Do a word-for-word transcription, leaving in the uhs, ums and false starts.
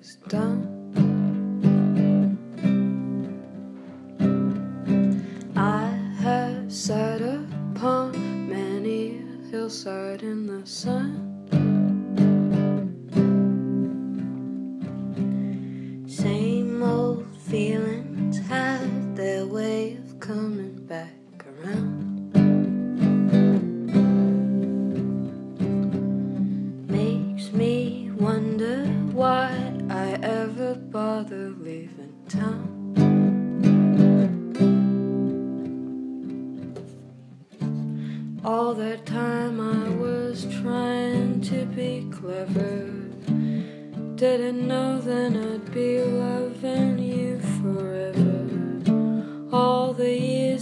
was done. I have sat upon many a hillside in the sun, same old feelings had their way of coming back around. Makes me wonder why I ever bother leaving town. All that time I was trying to be clever, didn't know then I'd be loving you forever. All the years